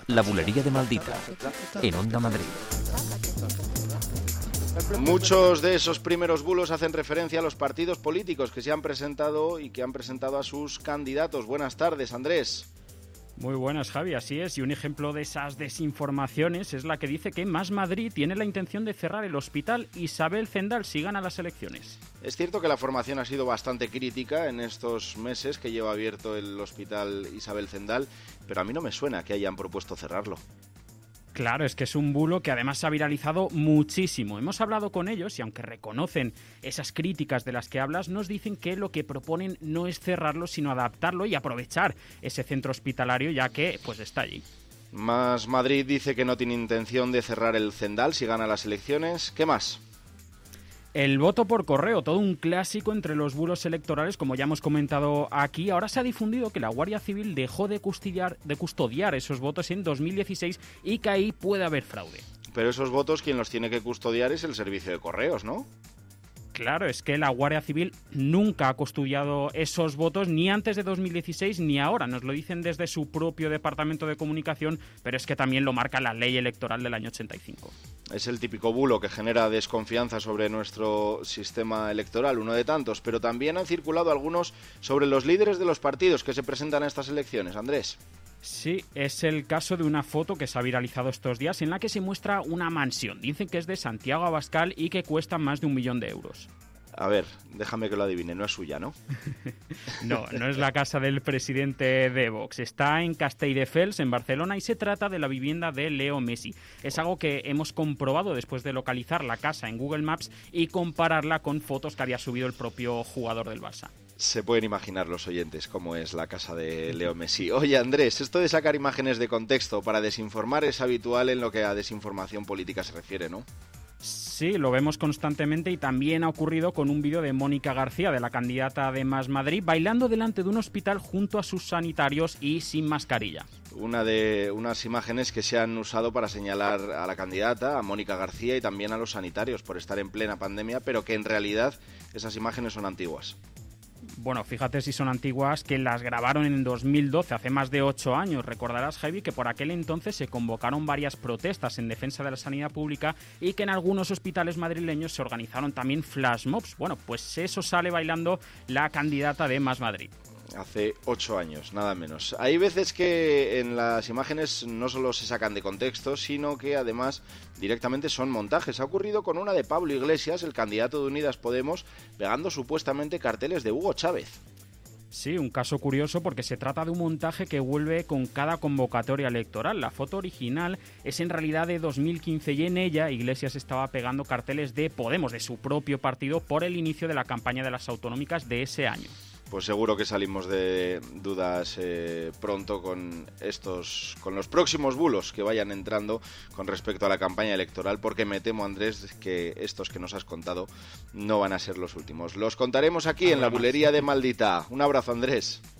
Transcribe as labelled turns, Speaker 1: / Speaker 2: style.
Speaker 1: La bulería de Maldita, en Onda Madrid.
Speaker 2: Muchos de esos primeros bulos hacen referencia a los partidos políticos que se han presentado y que han presentado a sus candidatos. Buenas tardes, Andrés.
Speaker 3: Muy buenas, Javi, así es. Y un ejemplo de esas desinformaciones es la que dice que Más Madrid tiene la intención de cerrar el Hospital Isabel Zendal si gana las elecciones.
Speaker 2: Es cierto que la formación ha sido bastante crítica en estos meses que lleva abierto el Hospital Isabel Zendal, pero a mí no me suena que hayan propuesto cerrarlo.
Speaker 3: Claro, es que es un bulo que además se ha viralizado muchísimo. Hemos hablado con ellos y aunque reconocen esas críticas de las que hablas, nos dicen que lo que proponen no es cerrarlo, sino adaptarlo y aprovechar ese centro hospitalario ya que pues está allí.
Speaker 2: Más Madrid dice que no tiene intención de cerrar el Zendal si gana las elecciones. ¿Qué más?
Speaker 3: El voto por correo, todo un clásico entre los bulos electorales, como ya hemos comentado aquí. Ahora se ha difundido que la Guardia Civil dejó de custodiar esos votos en 2016 y que ahí puede haber fraude.
Speaker 2: Pero esos votos quien los tiene que custodiar es el servicio de correos, ¿no?
Speaker 3: Claro, es que la Guardia Civil nunca ha custodiado esos votos, ni antes de 2016 ni ahora. Nos lo dicen desde su propio departamento de comunicación, pero es que también lo marca la ley electoral del año 85.
Speaker 2: Es el típico bulo que genera desconfianza sobre nuestro sistema electoral, uno de tantos, pero también han circulado algunos sobre los líderes de los partidos que se presentan a estas elecciones. Andrés.
Speaker 3: Sí, es el caso de una foto que se ha viralizado estos días en la que se muestra una mansión. Dicen que es de Santiago Abascal y que cuesta más de 1 millón de euros.
Speaker 2: A ver, déjame que lo adivine, no es suya, ¿no?
Speaker 3: No es la casa del presidente de Vox. Está en Castelldefels, en Barcelona, y se trata de la vivienda de Leo Messi. Es algo que hemos comprobado después de localizar la casa en Google Maps y compararla con fotos que había subido el propio jugador del Barça.
Speaker 2: Se pueden imaginar los oyentes cómo es la casa de Leo Messi. Oye, Andrés, esto de sacar imágenes de contexto para desinformar es habitual en lo que a desinformación política se refiere, ¿no?
Speaker 3: Sí, lo vemos constantemente y también ha ocurrido con un vídeo de Mónica García, de la candidata de Más Madrid, bailando delante de un hospital junto a sus sanitarios y sin mascarilla.
Speaker 2: Unas imágenes que se han usado para señalar a la candidata, a Mónica García y también a los sanitarios por estar en plena pandemia, pero que en realidad esas imágenes son antiguas.
Speaker 3: Bueno, fíjate si son antiguas, que las grabaron en 2012, hace más de 8 años. Recordarás, Javi, que por aquel entonces se convocaron varias protestas en defensa de la sanidad pública y que en algunos hospitales madrileños se organizaron también flash mobs. Bueno, pues eso sale bailando la candidata de Más Madrid.
Speaker 2: Hace 8 años, nada menos. Hay veces que en las imágenes no solo se sacan de contexto, sino que además directamente son montajes. Ha ocurrido con una de Pablo Iglesias, el candidato de Unidas Podemos, pegando supuestamente carteles de Hugo Chávez.
Speaker 3: Sí, un caso curioso porque se trata de un montaje que vuelve con cada convocatoria electoral. La foto original es en realidad de 2015 y en ella Iglesias estaba pegando carteles de Podemos, de su propio partido, por el inicio de la campaña de las autonómicas de ese año.
Speaker 2: Pues seguro que salimos de dudas pronto con los próximos bulos que vayan entrando con respecto a la campaña electoral, porque me temo, Andrés, que estos que nos has contado no van a ser los últimos. Los contaremos aquí en la bulería de Maldita. Un abrazo, Andrés.